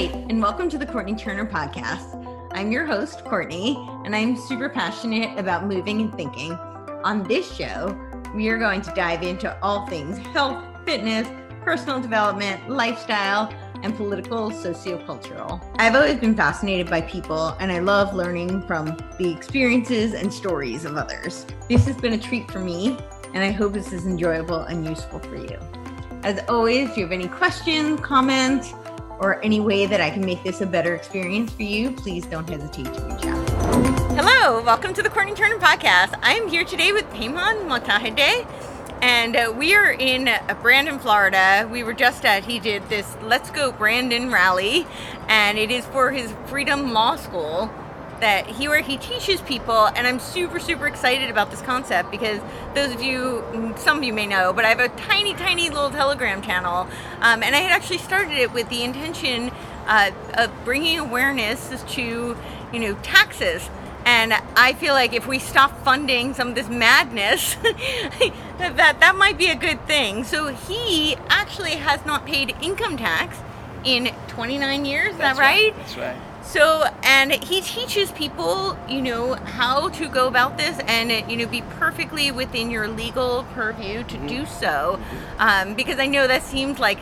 right, and welcome to the Courtney Turner Podcast. I'm your host, Courtney, and I'm super passionate about moving and thinking. On this show, we are going to dive into all things health, fitness, personal development, lifestyle, and political, sociocultural. I've always been fascinated by people, and I love learning from the experiences and stories of others. This has been a treat for me, and I hope this is enjoyable and useful for you. As always, if you have any questions, comments, or any way that I can make this a better experience for you, please don't hesitate to reach out. Hello, welcome to the Courtney Turner Podcast. I am here today with Payman Motahedeh, and we are in Brandon, Florida. We were just he did this Let's Go Brandon rally, and it is for his Freedom Law School where he teaches people, and I'm super excited about this concept because those of you, some of you may know, but I have a tiny little Telegram channel, and I had actually started it with the intention of bringing awareness to, taxes. And I feel like if we stop funding some of this madness, that might be a good thing. So he actually has not paid income tax in 29 years, is that right? That's right. So, and he teaches people, how to go about this and, be perfectly within your legal purview to do so. Because I know that seems like,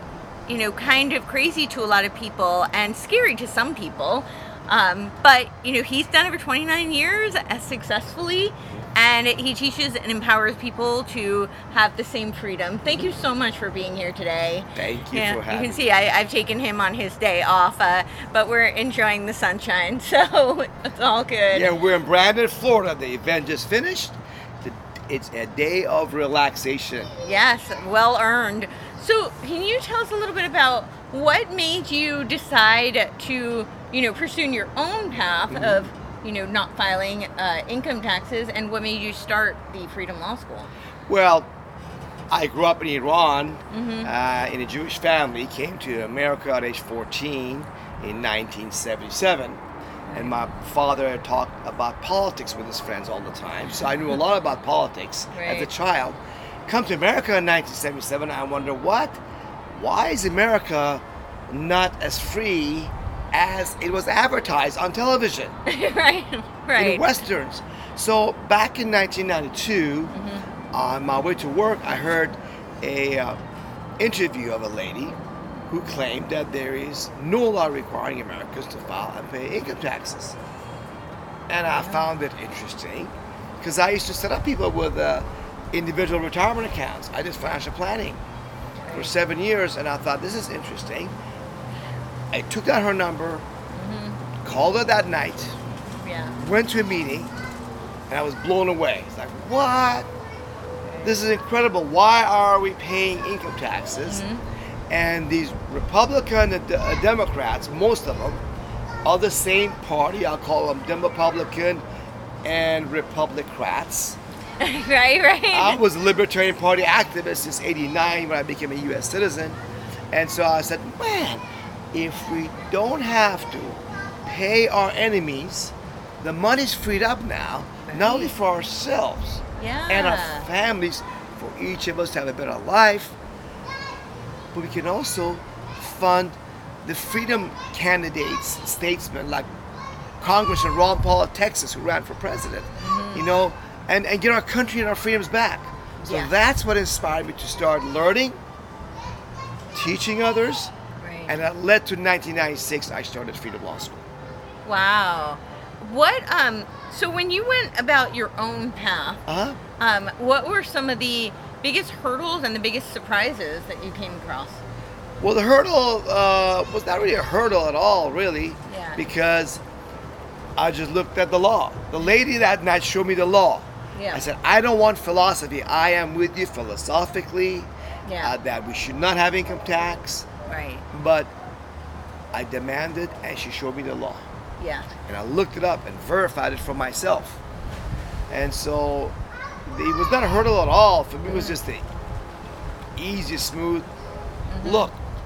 kind of crazy to a lot of people and scary to some people. But, he's done it for 29 years as successfully, and he teaches and empowers people to have the same freedom. Thank you so much for being here today. Thank you for having me. You can see I've taken him on his day off, but we're enjoying the sunshine, so it's all good. Yeah, we're in Brandon, Florida. The event just finished. It's a day of relaxation. Yes, well earned. So can you tell us a little bit about what made you decide to, pursue your own path of not filing income taxes, and what made you start the Freedom Law School? Well, I grew up in Iran in a Jewish family, came to America at age 14 in 1977. And my father talked about politics with his friends all the time. So I knew a lot about politics as a child. Come to America in 1977, I wonder why is America not as free as it was advertised on television, right. in Westerns. So back in 1992, on my way to work, I heard a interview of a lady who claimed that there is no law requiring Americans to file and pay income taxes. And I found it interesting because I used to set up people with individual retirement accounts. I did financial planning for 7 years, and I thought, this is interesting. I took down her number, called her that night, went to a meeting, and I was blown away. It's like, what? This is incredible. Why are we paying income taxes? And these Republican Democrats, most of them, are the same party. I'll call them Demopublican and Republicrats. Right. I was a Libertarian Party activist since '89 when I became a U.S. citizen. And so I said, man, if we don't have to pay our enemies, the money's freed up now, not only for ourselves and our families, for each of us to have a better life, but we can also fund the freedom candidates, statesmen like Congressman Ron Paul of Texas, who ran for president, and get our country and our freedoms back. So that's what inspired me to start learning, teaching others, and that led to 1996, I started Freedom Law School. Wow. So when you went about your own path, what were some of the biggest hurdles and the biggest surprises that you came across? Well, the hurdle was not really a hurdle at all, really, because I just looked at the law. The lady that night showed me the law. I said, I don't want philosophy. I am with you philosophically that we should not have income tax. Right. But I demanded, and she showed me the law. And I looked it up and verified it for myself. And so it was not a hurdle at all. For me, it was just the easy, smooth. Look,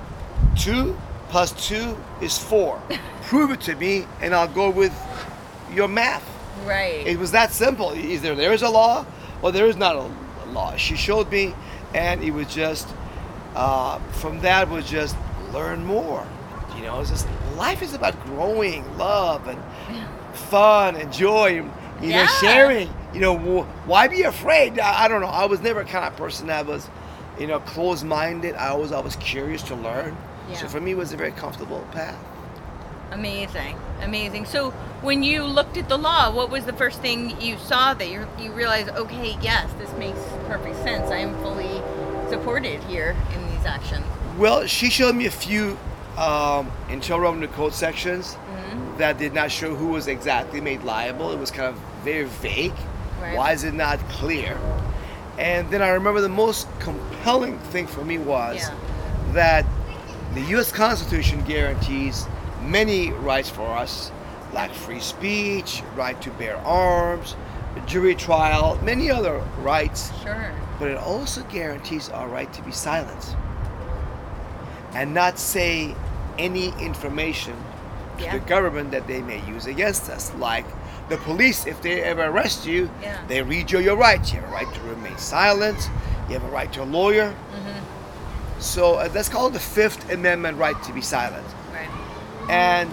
2 + 2 is 4. Prove it to me, and I'll go with your math. Right. It was that simple. Either there is a law or there is not a law. She showed me, and it was just, from that was just learn more. You know, it's just life is about growing, love, and fun and joy. You know, sharing. You know, why be afraid? I don't know. I was never a kind of person that was, you know, closed-minded. I was curious to learn. Yeah. So for me, it was a very comfortable path. Amazing. So when you looked at the law, what was the first thing you saw that you realized, okay, yes, this makes perfect sense. I am fully supported here in these actions? Well, she showed me a few internal revenue code sections that did not show who was exactly made liable. It was kind of very vague. Right. Why is it not clear? And then I remember the most compelling thing for me was that the U.S. Constitution guarantees many rights for us, like free speech, right to bear arms, jury trial, many other rights. Sure. But it also guarantees our right to be silent and not say any information to the government that they may use against us. Like the police, if they ever arrest you, they read you your rights. You have a right to remain silent. You have a right to a lawyer. So that's called the Fifth Amendment right to be silent. Right. And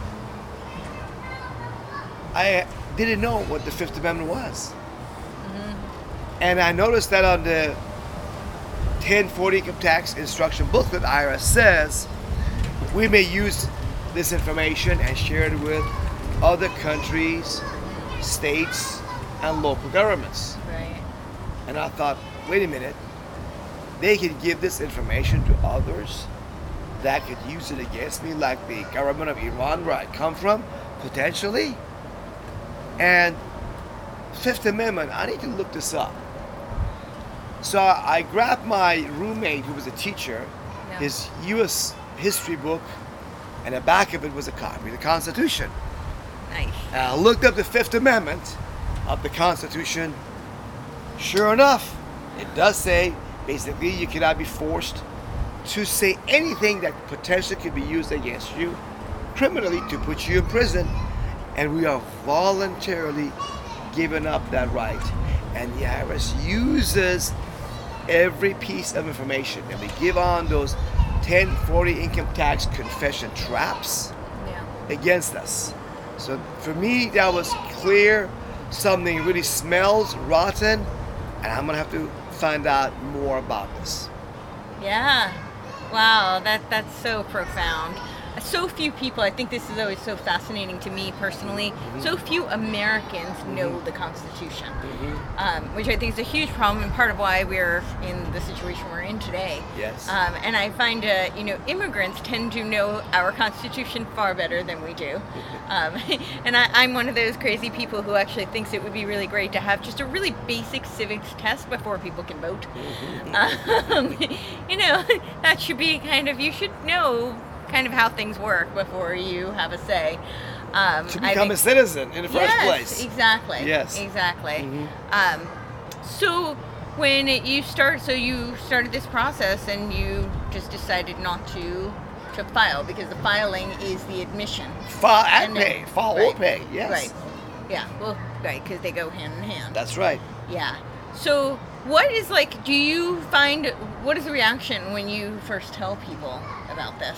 I didn't know what the Fifth Amendment was. And I noticed that on the 1040 income tax instruction booklet, IRS says we may use this information and share it with other countries, states, and local governments. Right. And I thought, wait a minute, they could give this information to others that could use it against me, like the government of Iran, where I come from, potentially. And Fifth Amendment, I need to look this up. So I grabbed my roommate, who was a teacher, his U.S. history book, and the back of it was a copy of the Constitution. Nice. And I looked up the Fifth Amendment of the Constitution. Sure enough, it does say, basically, you cannot be forced to say anything that potentially could be used against you criminally to put you in prison. And we are voluntarily giving up that right. And the IRS uses every piece of information that we give on those 1040 income tax confession traps against us. So for me, that was clear. Something really smells rotten, and I'm gonna have to find out more about this. Yeah. Wow, that's so profound. So few people, I think this is always so fascinating to me personally, so few Americans know the Constitution, which I think is a huge problem and part of why we're in the situation we're in today. Yes. And I find, immigrants tend to know our Constitution far better than we do. And I'm one of those crazy people who actually thinks it would be really great to have just a really basic civics test before people can vote. That should be you should know kind of how things work before you have a say. To become a citizen in the first place. Exactly. Yes. Exactly. So when you started this process and you just decided not to file because the filing is the admission. File and pay. File or pay. Yes. Right. Yeah. Well, right, because they go hand in hand. That's right. Yeah. So what is do you find, what is the reaction when you first tell people about this?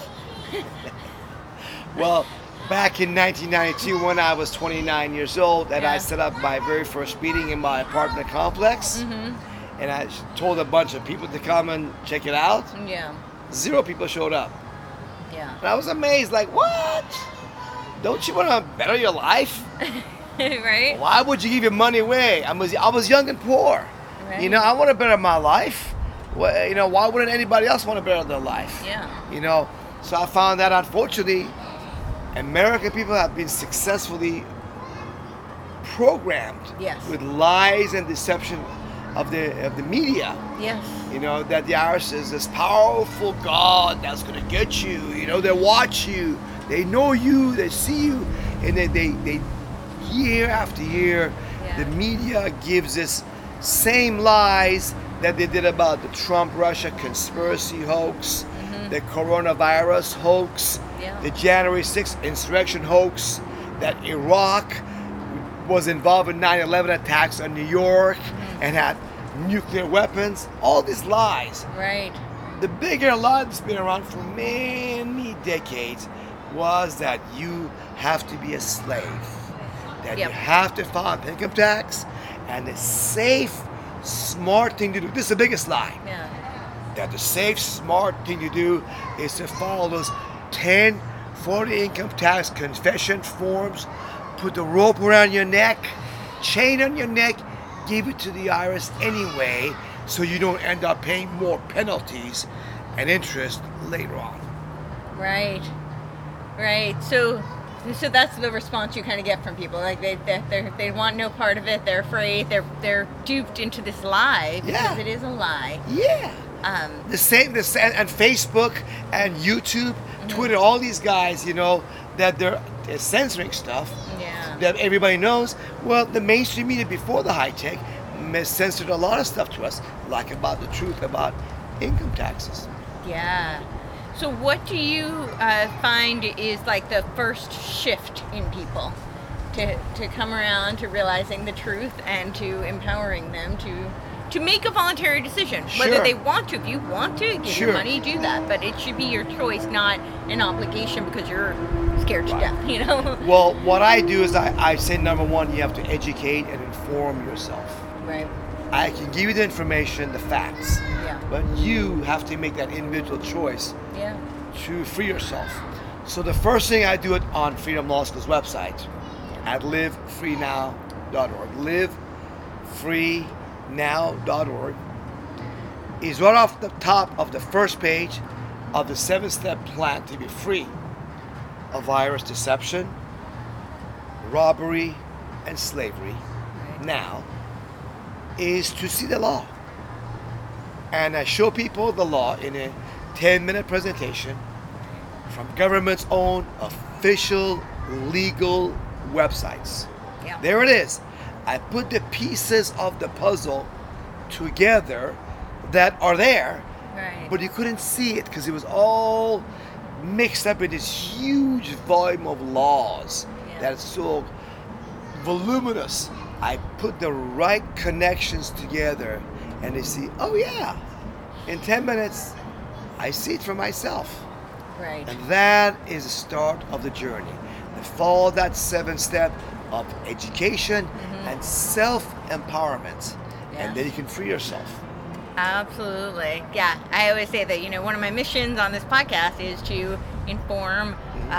Well, back in 1992, when I was 29 years old, and I set up my very first meeting in my apartment complex, and I told a bunch of people to come and check it out. Yeah. 0 people showed up. Yeah. And I was amazed, what? Don't you want to better your life? Right? Why would you give your money away? I was young and poor. Right. I want to better my life. Well, why wouldn't anybody else want to better their life? Yeah. So I found that, unfortunately, American people have been successfully programmed with lies and deception of the media. Yes. That the IRS is this powerful God that's going to get you. They watch you, they know you, they see you, and they year after year, the media gives this same lies that they did about the Trump-Russia conspiracy hoax, the coronavirus hoax, the January 6th insurrection hoax, that Iraq was involved in 9/11 attacks on New York and had nuclear weapons. All these lies. Right. the bigger lie that's been around for many decades was that you have to be a slave, that you have to file income tax, and the safe, smart thing to do. This is the biggest lie. Yeah. That the safe, smart thing to do is to follow those 10, 40 income tax confession forms, put the rope around your neck, chain on your neck, give it to the IRS anyway, so you don't end up paying more penalties and interest later on. Right. So that's the response you kind of get from people. Like they want no part of it. They're afraid. They're duped into this lie because it is a lie. Yeah. The same, and Facebook and YouTube, Twitter, all these guys, that they're censoring stuff that everybody knows. Well, the mainstream media before the high tech censored a lot of stuff to us, like about the truth about income taxes. Yeah. So what do you find is like the first shift in people to come around to realizing the truth and to empowering them to make a voluntary decision, whether they want to? If you want to give your money, do that, but it should be your choice, not an obligation because you're scared to death, Well, what I do is I say, number one, you have to educate and inform yourself. Right. I can give you the information, the facts, but you have to make that individual choice to free yourself. So the first thing I do it on Freedom Law School's website at livefreenow.org. Livefreenow.org is right off the top of the first page of the 7-step plan to be free of virus deception, robbery, and slavery. Now is to see the law. And I show people the law in a 10-minute presentation from government's own official legal websites. Yeah. There it is. I put the pieces of the puzzle together that are there, but you couldn't see it because it was all mixed up in this huge volume of laws that's so voluminous. I put the right connections together and they see, oh yeah, in 10 minutes, I see it for myself. Right. And that is the start of the journey. To follow that 7-step of education and self-empowerment. And then you can free yourself. Absolutely. Yeah. I always say that, one of my missions on this podcast is to inform,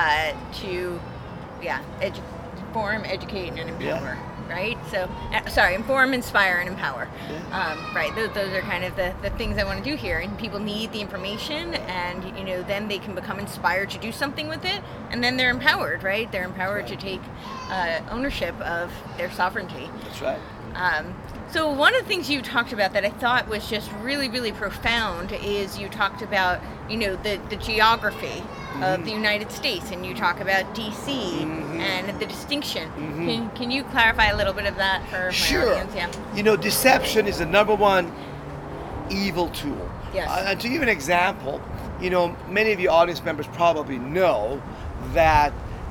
inform, educate, and empower. Right? So, inform, inspire, and empower. Right. Those are kind of the things I want to do here. And people need the information and, then they can become inspired to do something with it. And then they're empowered, right? They're empowered to take ownership of their sovereignty. That's right. So one of the things you talked about that I thought was just really, really profound is you talked about, the geography of the United States, and you talk about D.C. and the distinction. Can you clarify a little bit of that for my audience? Yeah. Deception is the number one evil tool. Yes. And to give an example, many of your audience members probably know that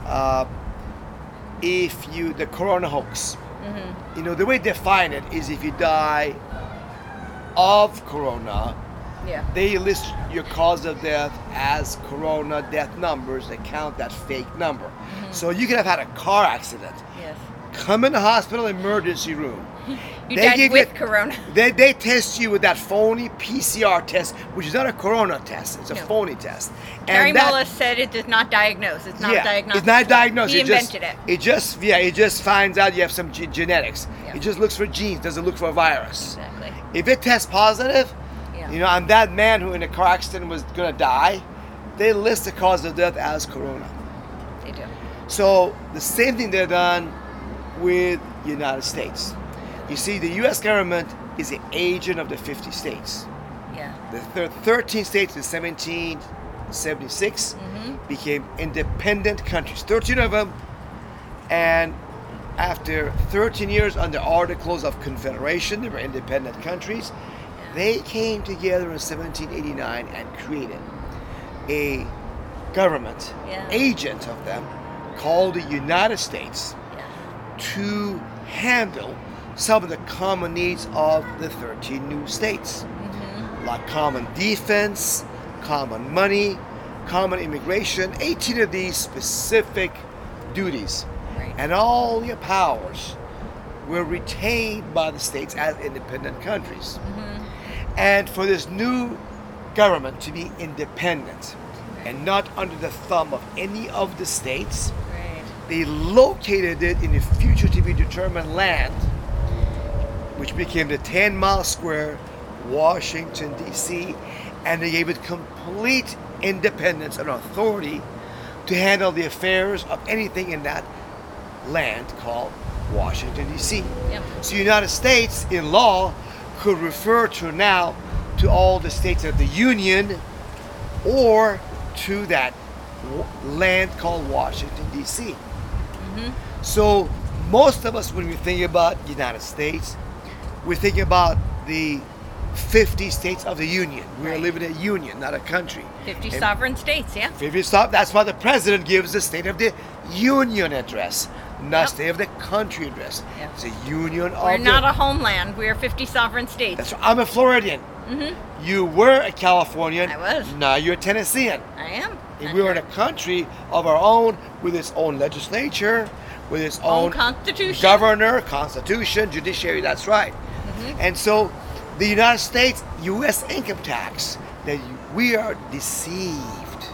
the corona hoax, the way they define it is if you die of corona, they list your cause of death as corona death numbers. They count that fake number. So you could have had a car accident. Yes. Come in the hospital emergency room. You died with corona. They test you with that phony PCR test, which is not a corona test. It's a phony test. Gary Mullis said it does not diagnose. It's not diagnostic. It's not diagnosed. He invented it. It just finds out you have some genetics. It just looks for genes. Doesn't look for a virus. Exactly. If it tests positive, and that man who in a car accident was going to die, they list the cause of death as corona. They do. So the same thing they've done with the United States. You see, the U.S. government is an agent of the 50 states. Yeah. The 13 states in 1776 became independent countries. 13 of them. And after 13 years under Articles of Confederation, they were independent countries. They came together in 1789 and created a government agent of them called the United States to handle some of the common needs of the 13 new states. like common defense, common money, common immigration, 18 of these specific duties. Right. And all your powers were retained by the states as independent countries. And for this new government to be independent and not under the thumb of any of the states, Right. they located it in a future to be determined land, which became the 10-mile square Washington, D.C., and they gave it complete independence and authority to handle the affairs of anything in that land called Washington, D.C. Yep. So the United States, in law, could refer to now to all the states of the Union or to that land called Washington, D.C. So most of us, when we think about the United States, we think about the 50 states of the Union. We're Right. living in a union, not a country. 50 And sovereign states, yeah. 50 stop. That's why the president gives the State of the Union address, not Yep. State of the Country address. Yep. It's a union of We're the... not a homeland. We are 50 sovereign states. That's right. I'm a Floridian. You were a Californian. I was. Now you're a Tennessean. I am. And we are in a country of our own with its own legislature, with its Own own constitution. governor, constitution, judiciary. That's right. And so the United States U.S. income tax, that we are deceived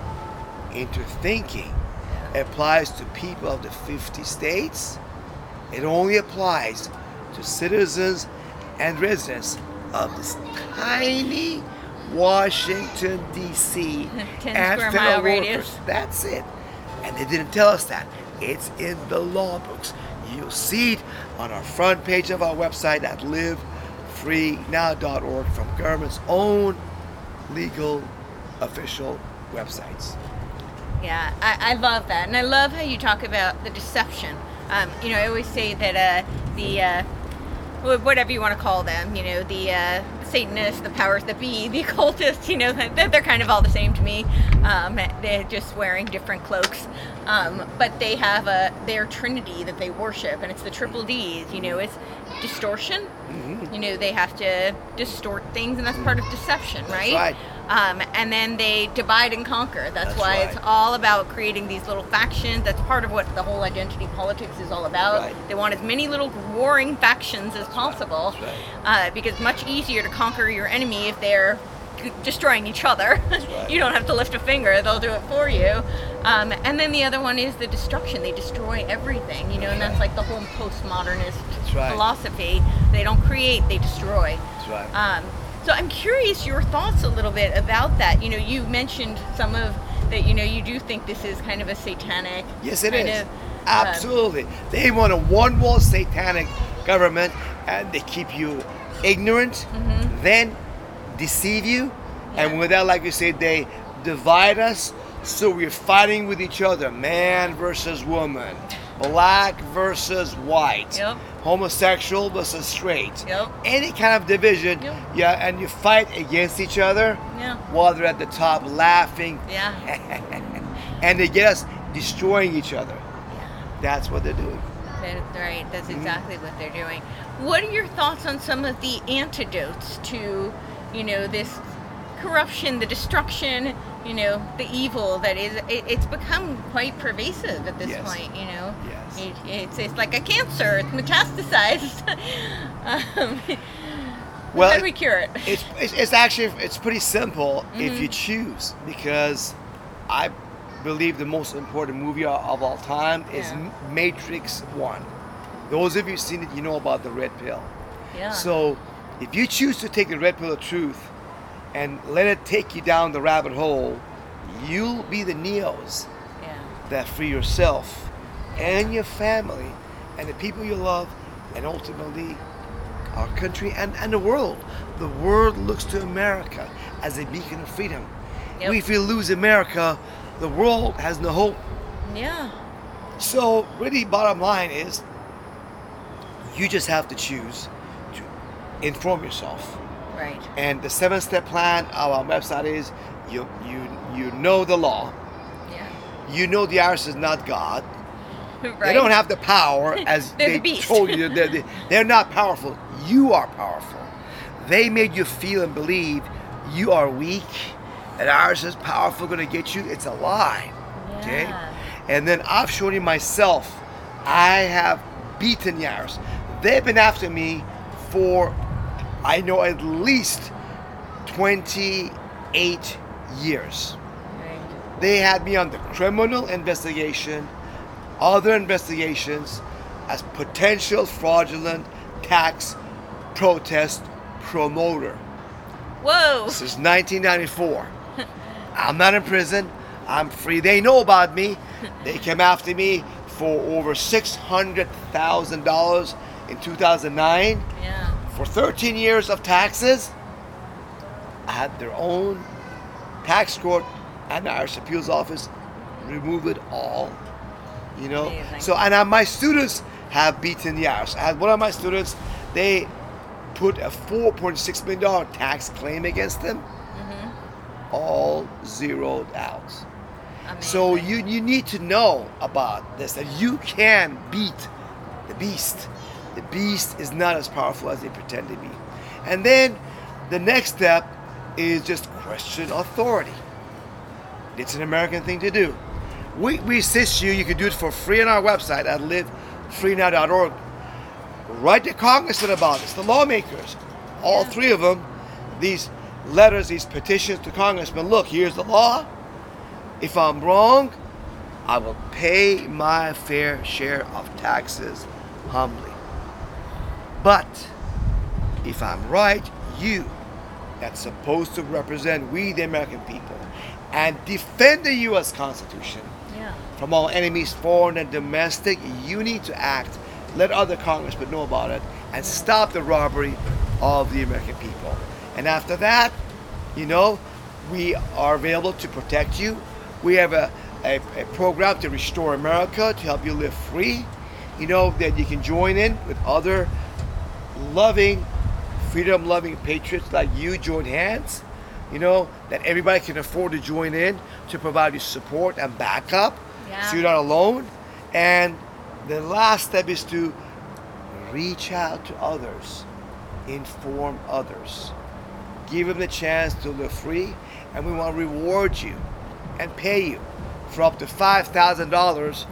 into thinking applies to people of the 50 states. It only applies to citizens and residents of this tiny Washington, D.C. 10 and square federal mile workers. radius. That's it. And they didn't tell us that. It's in the law books. You'll see it on our front page of our website at livefreenow.org from government's own legal official websites. Yeah, I love that. And I love how you talk about the deception. I always say that whatever you want to call them, the Satanists, the powers that be, the occultists, they're kind of all the same to me. They're just wearing different cloaks. But they have their trinity that they worship, and it's the triple D's. It's distortion. They have to distort things, and that's part of deception, right? That's right. And then they divide and conquer. That's why right. it's all about creating these little factions. That's part of what the whole identity politics is all about. Right. They want as many little warring factions as possible, That's because it's much easier to conquer your enemy if they're destroying each other. right. You don't have to lift a finger; they'll do it for you. And then the other one is the destruction. They destroy everything, and that's like the whole postmodernist right. philosophy. They don't create; they destroy. That's right. So I'm curious your thoughts a little bit about that. You mentioned some of that. You do think this is kind of a satanic. Yes, it kind is. of, Absolutely. They want a one-world satanic government, and they keep you ignorant, then deceive you, and with that, like you said, they divide us. So we're fighting with each other, man versus woman, black versus white, Yep. homosexual versus straight. Yep. Any kind of division, Yep. and you fight against each other Yeah. while they're at the top laughing, Yeah. and they get us destroying each other. That's what they're doing. That's right. That's exactly what they're doing. What are your thoughts on some of the antidotes to, this corruption, the destruction, the evil that is? It's become quite pervasive at this Yes. point. Yes. It's like a cancer. It's metastasized. Well, how do we cure it? It's actually pretty simple if you choose, because I believe the most important movie of all time is Yeah. Matrix 1. Those of you seen it, you know about the red pill. Yeah. So if you choose to take the red pill of truth and let it take you down the rabbit hole, you'll be the Neos Yeah. that free yourself and your family and the people you love, and ultimately our country and the world. The world looks to America as a beacon of freedom. Yep. If we lose America, the world has no hope. Yeah. So really, bottom line is, you just have to choose to inform yourself. Right. And the 7-step plan of our website is, you know the law. Yeah. You know the IRS is not God. Right. They don't have the power as They're they the beast. told you. They're not powerful. You are powerful. They made you feel and believe you are weak and ours is powerful, going to get you. It's a lie. Okay? Yeah. And then I've shown you myself. I have beaten Yaris. They've been after me for, I know, at least 28 years. Right. They had me on the criminal investigation, other investigations as potential fraudulent tax protest promoter. Whoa. This is 1994. I'm not in prison. I'm free. They know about me. They came after me for over $600,000 in 2009. Yeah. For 13 years of taxes. I had their own tax court and the Irish Appeals Office remove it all. You know? Amazing. So, and my students have beaten the Irish. I had one of my students, they put a $4.6 million tax claim against them. All zeroed out. Amazing. So you need to know about this, that you can beat the beast. The beast is not as powerful as they pretend to be. And then the next step is just question authority. It's an American thing to do. We assist you. You can do it for free on our website at livefreenow.org. Write to Congressman about this, the lawmakers, all three of them, these letters, these petitions to Congressmen. Look, here's the law. If I'm wrong, I will pay my fair share of taxes humbly. But if I'm right, you, that's supposed to represent we, the American people, and defend the U.S. Constitution from all enemies, foreign and domestic, you need to act. Let other congressmen know about it and stop the robbery of the American people. And after that, you know, we are available to protect you. We have a program to restore America, to help you live free. You know, that you can join in with other loving, freedom-loving patriots like you, join hands. You know, that everybody can afford to join in to provide you support and backup. Yeah. So you're not alone. And the last step is to reach out to others, inform others, give them the chance to live free, and we want to reward you and pay you for up to $5,000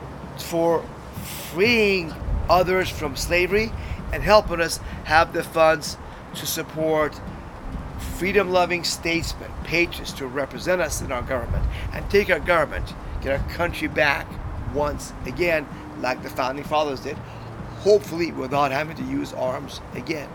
for freeing others from slavery and helping us have the funds to support freedom-loving statesmen, patriots to represent us in our government and take our government, get our country back once again, like the Founding Fathers did, hopefully without having to use arms again.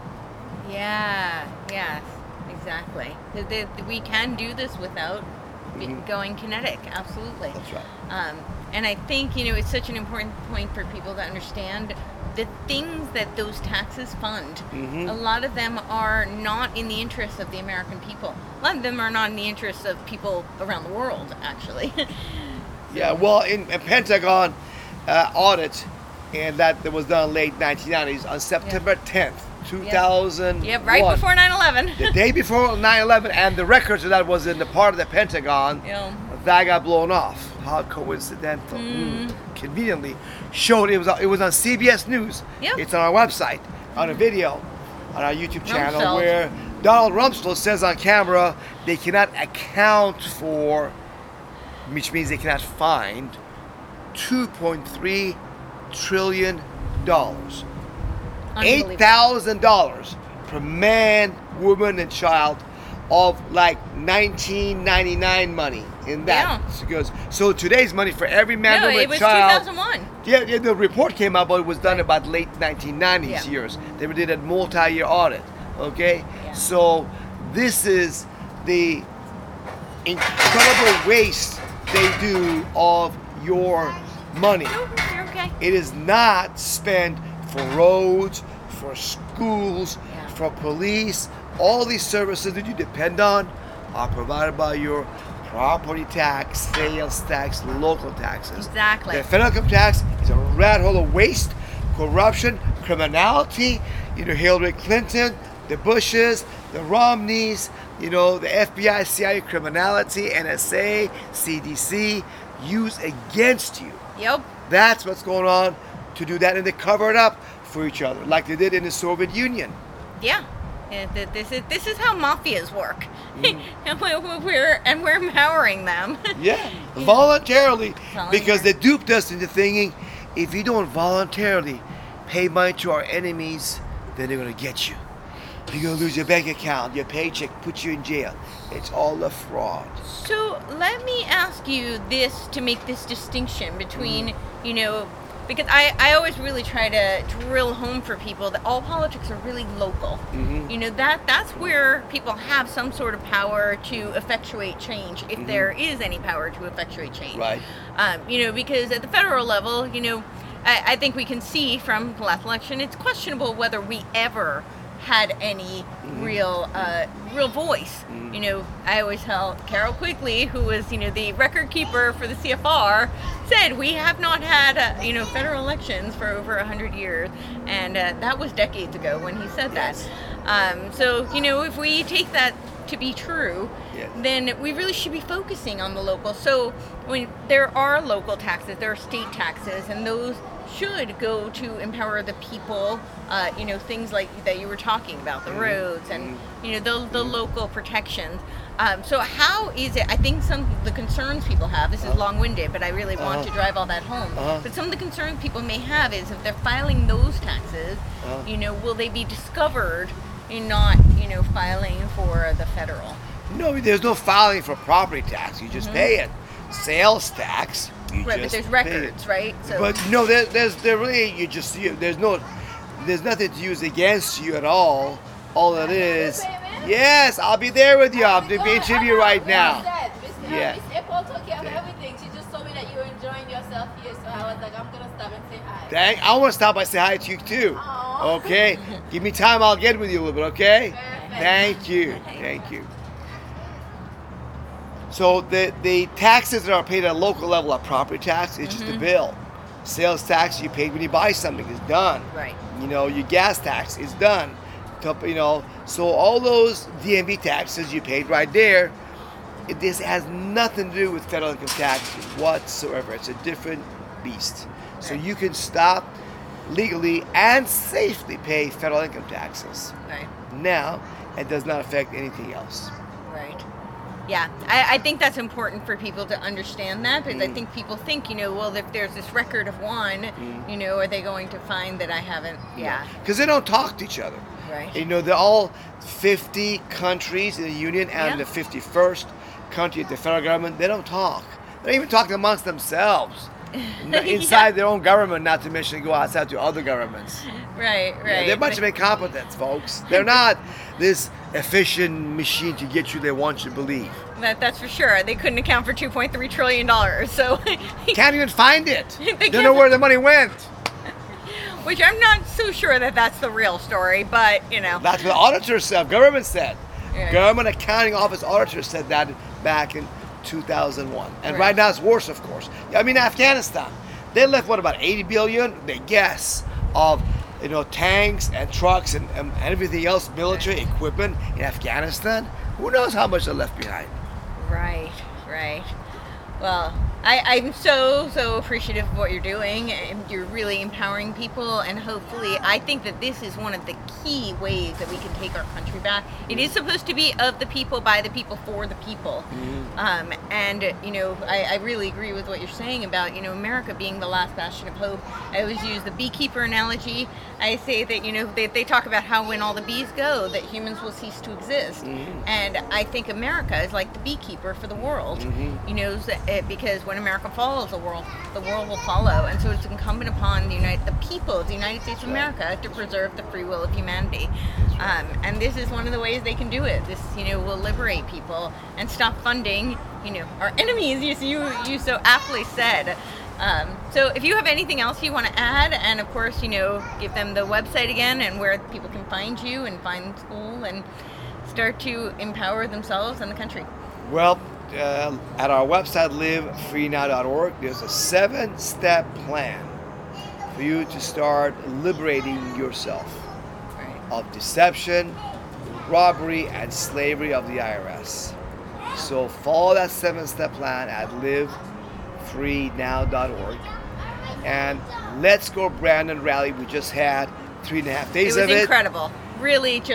Yeah, yes, exactly. We can do this without going kinetic, absolutely. That's right. And I think, you know, it's such an important point for people to understand the things that those taxes fund. A lot of them are not in the interest of the American people. A lot of them are not in the interest of people around the world, actually. Yeah, well, in Pentagon audit, and that was done in late 1990s, on September 10th, 2001. Yeah, right before 9/11. The day before 9/11, and the records of that was in the part of the Pentagon that got blown off. How coincidental. Conveniently showed it was on CBS News. Yep. It's on our website, on a video, on our YouTube channel, Rumsfeld. where Donald Rumsfeld says on camera they cannot account for, which means they cannot find, $2.3 trillion. $8,000 per man, woman, and child of like 1999 money in that. So today's money for every man, woman, it was child. 2001. Yeah, the report came out, but it was done about late 1990s years. They did a multi-year audit. Okay, so this is the incredible waste they do of your money. No, you're okay. It is not spent for roads, for schools, for police. All these services that you depend on are provided by your property tax, sales tax, local taxes. Exactly. The federal income tax is a rat hole of waste, corruption, criminality. You know, Hillary Clinton, the Bushes, the Romneys, you know, the FBI, CIA, criminality, NSA, CDC, use against you. Yep. That's what's going on to do that, and they cover it up for each other, like they did in the Soviet Union. Yeah. This is how mafias work, and we're empowering them. Yeah, voluntarily, because they duped us into thinking if you don't voluntarily pay money to our enemies, then they're gonna get you. You're gonna lose your bank account, your paycheck, put you in jail. It's all a fraud. So let me ask you this to make this distinction between, because I always really try to drill home for people that all politics are really local. That's where people have some sort of power to effectuate change, if there is any power to effectuate change. Right. Because at the federal level, I think we can see from the last election, it's questionable whether we ever had any real voice. I always tell Carol Quigley, who was the record keeper for the CFR, said we have not had federal elections for over 100 years, and that was decades ago when he said that. So if we take that to be true, then we really should be focusing on the local. So when there are local taxes, there are state taxes, and those should go to empower the people, things like that you were talking about, the roads and the local protections. So how is it, I think some of the concerns people have, this is long-winded, but I really want to drive all that home, but some of the concerns people may have is if they're filing those taxes, will they be discovered in not filing for the federal? No, there's no filing for property tax. You just pay it. Sales tax, but there's records, right? So, but no, there's nothing to use against you at all. All it is, yes, I'll be there with you. I'm doing an interview right now. Miss April took care of everything. She just told me that you were enjoying yourself here, so I was like, I'm gonna stop and say hi. I want to stop by say hi to you too. Aww. Okay, give me time. I'll get with you a little bit. Okay. Perfect. Thank you. So the taxes that are paid at a local level are property tax. It's just a bill. Sales tax you paid when you buy something is done. Right. Your gas tax is done. So all those DMV taxes you paid right there, this has nothing to do with federal income tax whatsoever. It's a different beast. So you can stop legally and safely pay federal income taxes. Right. Now, it does not affect anything else. Right. Yeah, I think that's important for people to understand that, because I think people think, well, if there's this record of one, are they going to find that I haven't? Yeah. Because they don't talk to each other. Right. They're all 50 countries in the union and the 51st country at the federal government. They don't talk. They don't even talk amongst themselves. Inside their own government, not to mention go outside to other governments. Right. Yeah, they're a bunch of incompetents, folks. They're not this efficient machine to get you they want you to believe. That's for sure. They couldn't account for $2.3 trillion, so... Can't even find it. They don't know where the money went. Which I'm not so sure that that's the real story, but, That's what the auditor said, government said. Yeah. Government Accounting Office auditor said that back in 2001. And right now it's worse, of course. Afghanistan, they left, about 80 billion, they guess, of tanks and trucks and everything else, military equipment in Afghanistan. Who knows how much they left behind? Right. Well, I'm so appreciative of what you're doing, and you're really empowering people, and hopefully I think that this is one of the key ways that we can take our country back. It is supposed to be of the people, by the people, for the people. I really agree with what you're saying about America being the last bastion of hope. I always use the beekeeper analogy. I say that they talk about how when all the bees go, that humans will cease to exist. And I think America is like the beekeeper for the world. Because when America follows the world will follow. And so it's incumbent upon the people of the United States of America to preserve the free will of humanity. And this is one of the ways they can do it. This, will liberate people and stop funding, our enemies, you so aptly said. So if you have anything else you want to add, and of course, give them the website again and where people can find you and find school and start to empower themselves and the country. Well, at our website, livefreenow.org, there's a 7-step plan for you to start liberating yourself of deception, robbery, and slavery of the IRS. So follow that 7-step plan at livefreenow.org. And Let's Go Brandon rally, we just had 3.5 days of it. It was incredible. Really just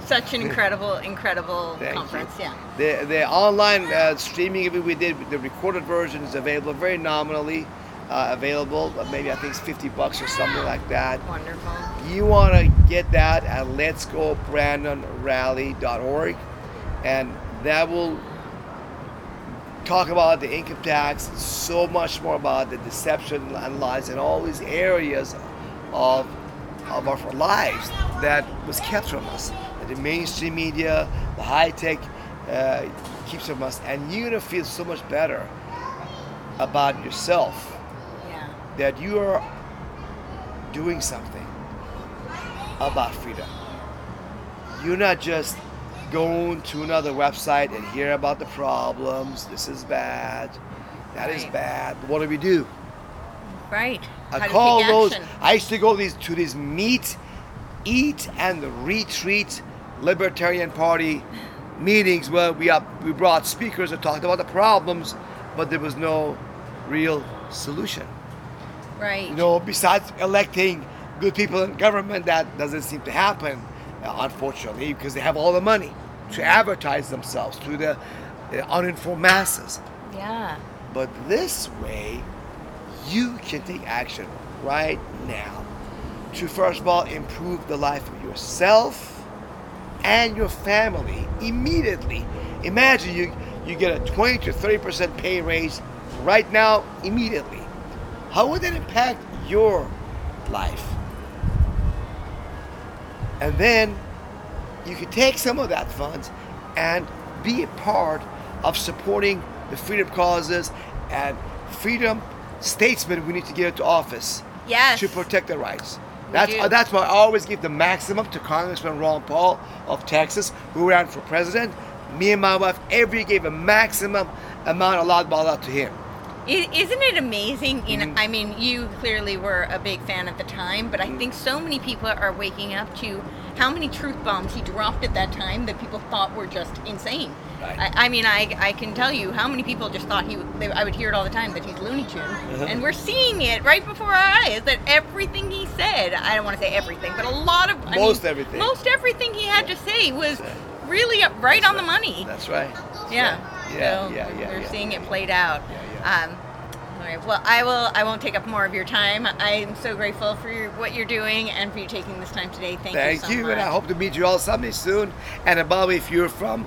such an incredible Thank conference. you. Yeah. The online streaming of it we did, the recorded version is available very nominally. Available, maybe I think it's $50 or something like that. Wonderful. You want to get that at letsgobrandonrally.org, and that will talk about the income tax, so much more about the deception and lies and all these areas of our lives that was kept from us. The mainstream media, the high tech keeps from us, and you're gonna feel so much better about yourself. That you are doing something about freedom. You're not just going to another website and hear about the problems. This is bad. That is bad. What do we do? Right. I call those. I used to go to these meet, eat, and retreat Libertarian Party meetings where we brought speakers that talked about the problems, but there was no real solution. Right. You know, besides electing good people in government, that doesn't seem to happen, unfortunately, because they have all the money to advertise themselves to the uninformed masses. Yeah. But this way, you can take action right now to, first of all, improve the life of yourself and your family immediately. Imagine you get a 20 to 30% pay raise right now, immediately. How would that impact your life? And then you could take some of that funds and be a part of supporting the freedom causes and freedom statesmen we need to get into office. Yes. To protect their rights. That's why I always give the maximum to Congressman Ron Paul of Texas, who ran for president. Me and my wife every gave a maximum amount allowed by law to him. Isn't it amazing? You know, I mean, you clearly were a big fan at the time, but I think so many people are waking up to how many truth bombs he dropped at that time that people thought were just insane. Right. I mean, I can tell you how many people just thought I would hear it all the time, that he's Looney Tune. And we're seeing it right before our eyes, that everything he said, I don't want to say everything, but a lot of... Most everything he had to say was really right on the money. That's right. Yeah. Yeah, so yeah. We're seeing it played out. Yeah. All right. Well, I won't take up more of your time. I'm so grateful for what you're doing and for you taking this time today. Thank you so much. And I hope to meet you all someday soon. And above, if you're from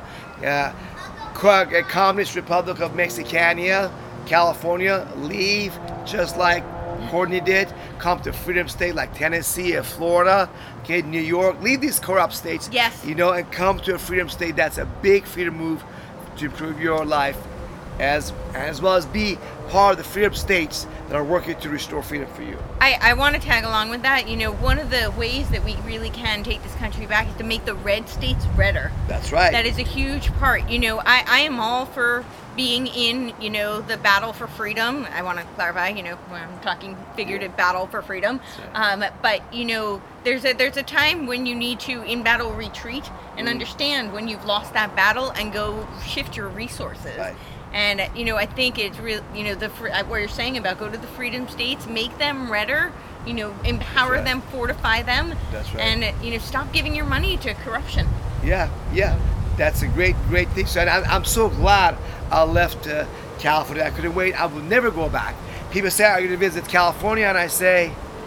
Communist Republic of Mexicania, California, leave just like Courtney did. Come to freedom state like Tennessee or Florida, okay, New York. Leave these corrupt states. Yes. You know, and come to a freedom state. That's a big freedom move to improve your life, as well as be part of the freedom states that are working to restore freedom for you. I want to tag along with that. You know, one of the ways that we really can take this country back is to make the red states redder. That's right. That is a huge part. You know, I am all for being in, you know, the battle for freedom. I want to clarify, you know, when I'm talking figurative battle for freedom. But, you know, there's a time when you need to in battle retreat and understand when you've lost that battle and go shift your resources. Right. And, you know, I think it's real, you know, what you're saying about go to the freedom states, make them redder, you know, empower them, fortify them. That's right. And, you know, stop giving your money to corruption. Yeah. That's a great thing. So I'm so glad I left California. I couldn't wait. I will never go back. People say, are you going to visit California? And I say,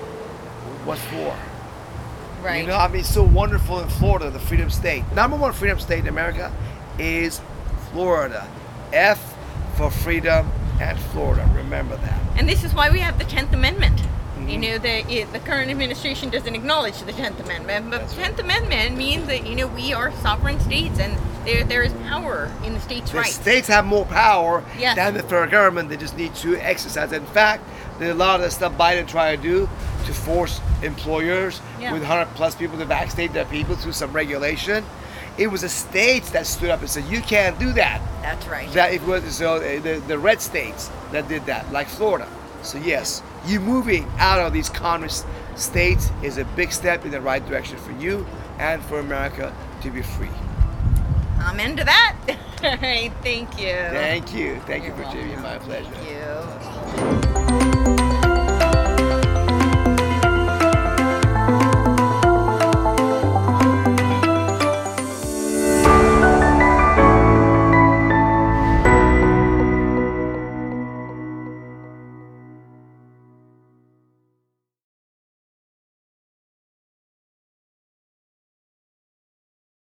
what for? Right. You know, I mean, it's so wonderful in Florida, the freedom state. Number one freedom state in America is Florida. F for freedom and Florida. Remember that. And this is why we have the 10th Amendment. You know, the current administration doesn't acknowledge the 10th Amendment, but the 10th Amendment means that, you know, we are sovereign states and there is power in the states' rights. The states have more power Yes. than the federal government. They just need to exercise it. In fact, there's a lot of the stuff Biden tried to do to force employers with 100+ people to vaccinate their people through some regulation. It was the states that stood up and said, you can't do that. That's right. That it was the red states that did that, like Florida. So yes, you moving out of these communist states is a big step in the right direction for you and for America to be free. Amen to that. All right, thank you. Thank you. Thank you You're for tuning in. My pleasure. Thank you.